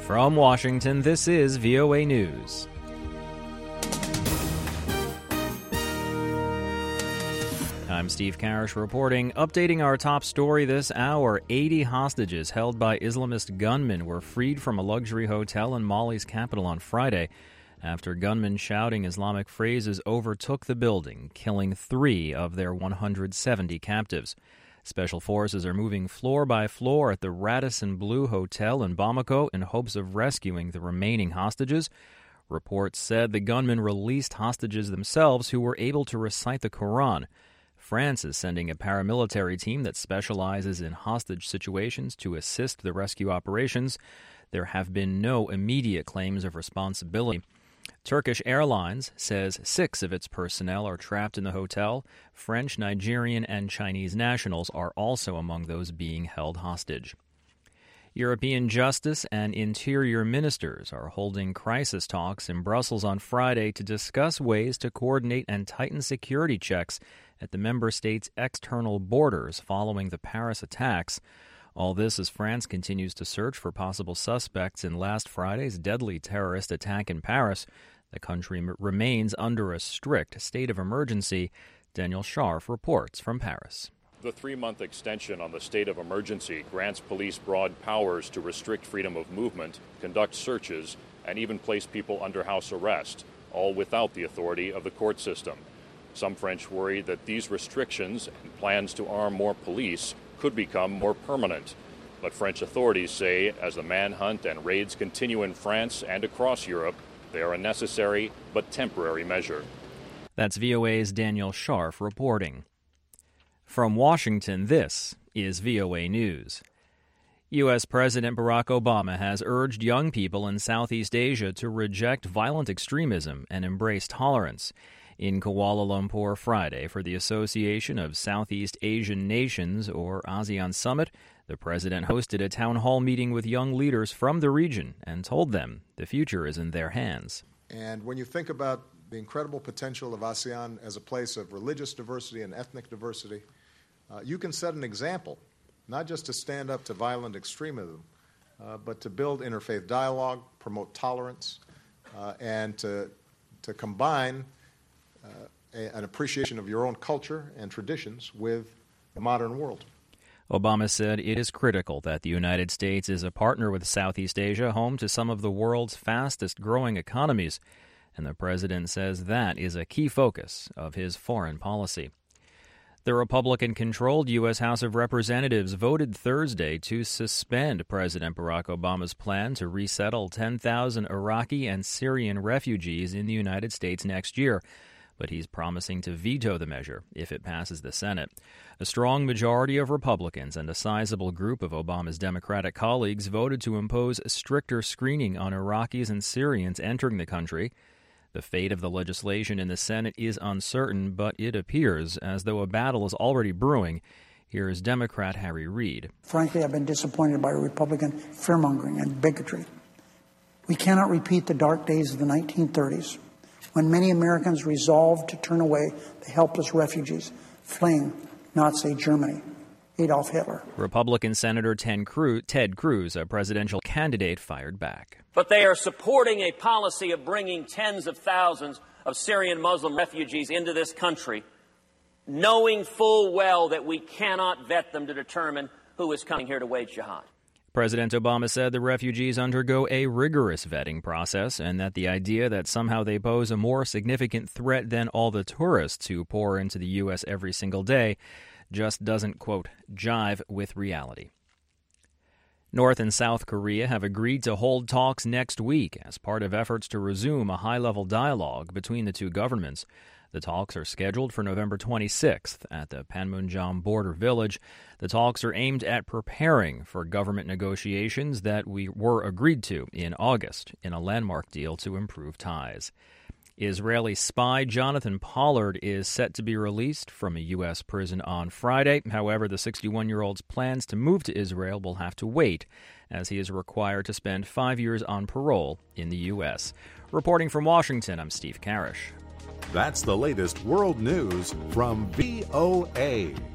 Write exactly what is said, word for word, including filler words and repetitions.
From Washington, this is V O A News. I'm Steve Karish reporting. Updating our top story this hour, eighty hostages held by Islamist gunmen were freed from a luxury hotel in Mali's capital on Friday after gunmen shouting Islamic phrases overtook the building, killing three of their one hundred seventy captives. Special forces are moving floor by floor at the Radisson Blu Hotel in Bamako in hopes of rescuing the remaining hostages. Reports said the gunmen released hostages themselves who were able to recite the Quran. France is sending a paramilitary team that specializes in hostage situations to assist the rescue operations. There have been no immediate claims of responsibility. Turkish Airlines says six of its personnel are trapped in the hotel. French, Nigerian, and Chinese nationals are also among those being held hostage. European Justice and Interior Ministers are holding crisis talks in Brussels on Friday to discuss ways to coordinate and tighten security checks at the member states' external borders following the Paris attacks. All this as France continues to search for possible suspects in last Friday's deadly terrorist attack in Paris. The country m- remains under a strict state of emergency. Daniel Scharf reports from Paris. The three-month extension on the state of emergency grants police broad powers to restrict freedom of movement, conduct searches, and even place people under house arrest, all without the authority of the court system. Some French worry that these restrictions and plans to arm more police could become more permanent. But French authorities say as the manhunt and raids continue in France and across Europe, they are a necessary but temporary measure. That's V O A's Daniel Scharf reporting. From Washington, this is V O A News. U S. President Barack Obama has urged young people in Southeast Asia to reject violent extremism and embrace tolerance. In Kuala Lumpur Friday for the Association of Southeast Asian Nations, or ASEAN Summit, the president hosted a town hall meeting with young leaders from the region and told them the future is in their hands. And when you think about the incredible potential of ASEAN as a place of religious diversity and ethnic diversity, uh, you can set an example, not just to stand up to violent extremism, uh, but to build interfaith dialogue, promote tolerance, uh, and to, to combine uh, a, an appreciation of your own culture and traditions with the modern world. Obama said it is critical that the United States is a partner with Southeast Asia, home to some of the world's fastest-growing economies, and the president says that is a key focus of his foreign policy. The Republican-controlled U S. House of Representatives voted Thursday to suspend President Barack Obama's plan to resettle ten thousand Iraqi and Syrian refugees in the United States next year, but he's promising to veto the measure if it passes the Senate. A strong majority of Republicans and a sizable group of Obama's Democratic colleagues voted to impose stricter screening on Iraqis and Syrians entering the country. The fate of the legislation in the Senate is uncertain, but it appears as though a battle is already brewing. Here is Democrat Harry Reid. Frankly, I've been disappointed by Republican fearmongering and bigotry. We cannot repeat the dark days of the nineteen thirties, when many Americans resolved to turn away the helpless refugees fleeing Nazi Germany, Adolf Hitler. Republican Senator Ted Cruz, a presidential candidate, fired back. But they are supporting a policy of bringing tens of thousands of Syrian Muslim refugees into this country, knowing full well that we cannot vet them to determine who is coming here to wage jihad. President Obama said the refugees undergo a rigorous vetting process and that the idea that somehow they pose a more significant threat than all the tourists who pour into the U S every single day just doesn't, quote, jive with reality. North and South Korea have agreed to hold talks next week as part of efforts to resume a high-level dialogue between the two governments. The talks are scheduled for November twenty-sixth at the Panmunjom border village. The talks are aimed at preparing for government negotiations that we were agreed to in August in a landmark deal to improve ties. Israeli spy Jonathan Pollard is set to be released from a U S prison on Friday. However, the sixty-one-year-old's plans to move to Israel will have to wait, as he is required to spend five years on parole in the U S. Reporting from Washington, I'm Steve Karish. That's the latest world news from V O A.